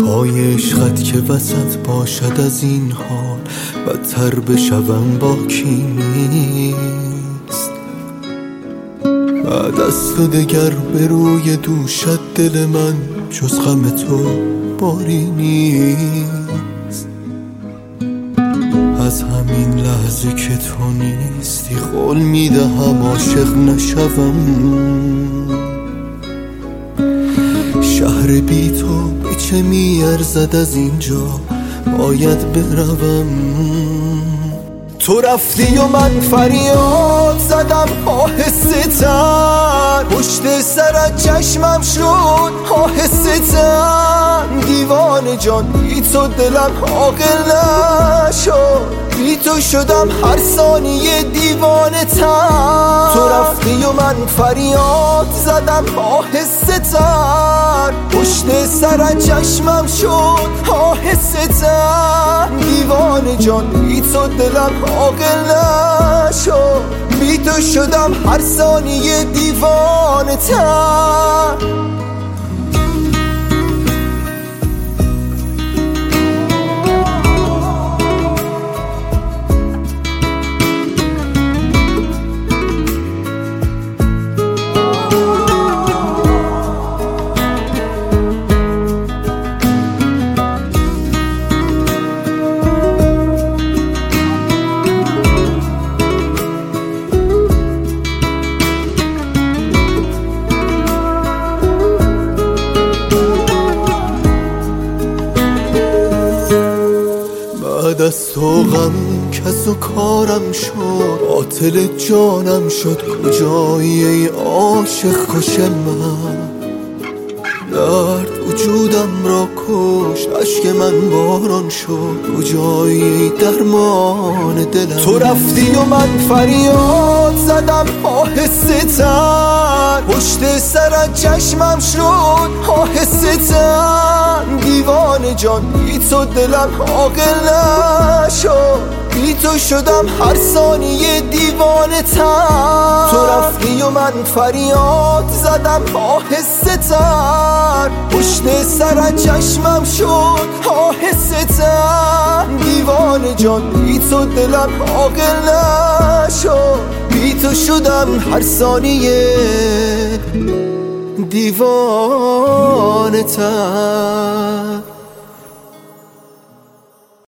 پای عشقت که وسط باشد از این حال، بدتر بشوم با کی نیست. بعد از تو دگر به روی دوشت دل من جز غم تو باری نیست. از همین لحظه که تو نیستی قول میدهم عاشق نشوم. شهر بی تو به چه میارزد، از اینجا باید بروم. تو رفتی و من فریاد زدم آهسته‌تر، پشت سرت چشمم شد آهسته‌تر. دیوانه جان بی تو دلم عاقل نشد، بی تو شدم هر ثانیه دیوانه تر. تو رفتی و من فریاد زدم آهسته‌تر، پشت سرت چشمم شد آهسته‌تر. دیوانه جان بی تو دلم عاقل نشد، بی تو شدم هر ثانیه دیوانه تر. بعد از تو غم کس و کارم شد، قاتل جانم شد. کجایی ای عاشق کش من؟ درد وجودم را کشت، اشک من باران شد. کجایی ای درمان دلم؟ تو رفتی و من فریاد زدم آهسته‌تر، پشت سرت چشمم شد آهسته‌تر. دیوانه جان بی تو دلم عاقل نشد، بی تو شدم هر ثانیه دیوانه تر. تو رفتی و من فریاد زدم آهسته‌تر، پشت سرت چشمم شد آهسته‌تر. دیوانه جان بی تو دلم عاقل نشد، بی تو شدم هر ثانیه دیوانه تر.